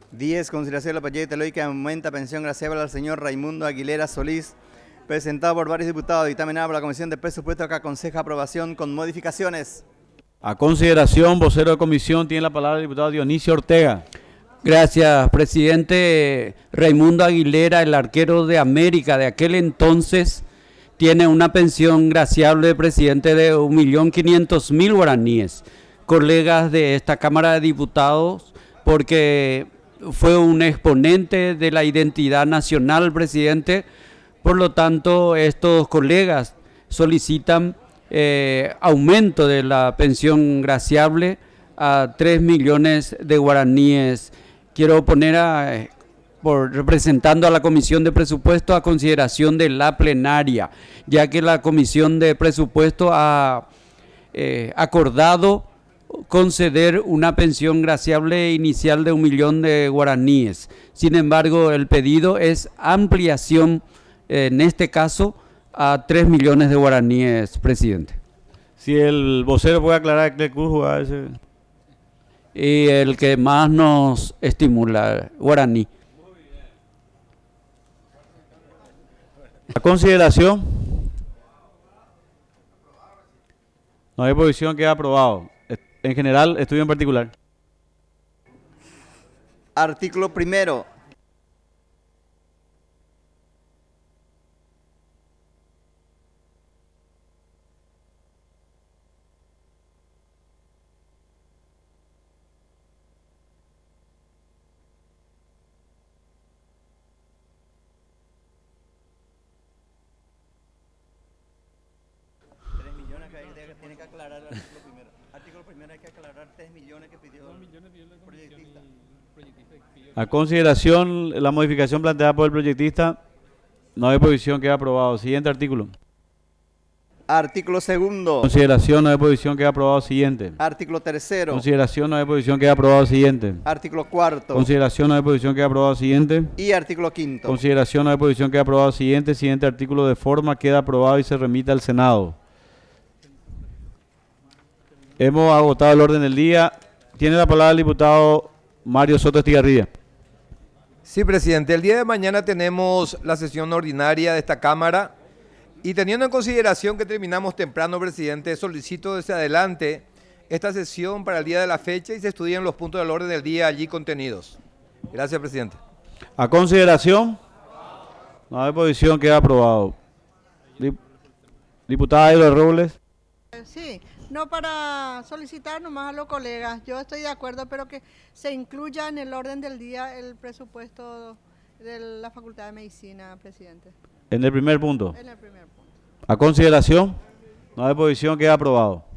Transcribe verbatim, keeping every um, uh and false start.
diez. Consideración del proyecto de ley que aumenta pensión graciable al señor Raimundo Aguilera Solís, presentado por varios diputados, dictaminado por la Comisión de Presupuestos, que aconseja aprobación con modificaciones. A consideración, vocero de comisión, tiene la palabra el diputado Dionisio Ortega. Gracias, presidente. Raimundo Aguilera, el arquero de América de aquel entonces, tiene una pensión graciable, presidente, de un millón quinientos mil guaraníes. Colegas de esta Cámara de Diputados, porque fue un exponente de la identidad nacional, presidente. Por lo tanto, estos colegas solicitan eh, aumento de la pensión graciable a tres millones de guaraníes. Quiero poner a, por, representando a la Comisión de Presupuesto a consideración de la plenaria, ya que la Comisión de Presupuesto ha eh, acordado conceder una pensión graciable inicial de un millón de guaraníes. Sin embargo, el pedido es ampliación, eh, en este caso, a tres millones de guaraníes, presidente. Si el vocero puede aclarar qué curso va ese. Y el que más nos estimula, guaraní. A consideración. No hay oposición, queda aprobado. En general, estudio en particular. Artículo primero. tres millones que tiene que aclarar el artículo primero. Artículo primero hay que aclarar tres millones que pidió el proyectista. A consideración, la modificación planteada por el proyectista. No hay oposición, queda aprobado. Siguiente artículo. Artículo segundo. Consideración, no hay oposición, queda aprobado. Siguiente. Artículo tercero. Consideración, no hay oposición, queda aprobado. Siguiente. Artículo cuarto. Consideración, no hay oposición, queda aprobado. Siguiente. Y artículo quinto. Consideración, no hay oposición, queda aprobado. Siguiente. Siguiente artículo de forma queda aprobado y se remite al Senado. Hemos agotado el orden del día. Tiene la palabra el diputado Mario Soto Estigarribia. Sí, presidente. El día de mañana tenemos la sesión ordinaria de esta Cámara y teniendo en consideración que terminamos temprano, presidente, solicito desde adelante esta sesión para el día de la fecha y se estudien los puntos del orden del día allí contenidos. Gracias, presidente. A consideración, no hay oposición, queda aprobado. Dip- Diputada Aida Robles. Sí, no, para solicitar nomás a los colegas, yo estoy de acuerdo, pero que se incluya en el orden del día el presupuesto de la Facultad de Medicina, presidente. En el primer punto. En el primer punto. A consideración, no hay oposición, queda aprobado.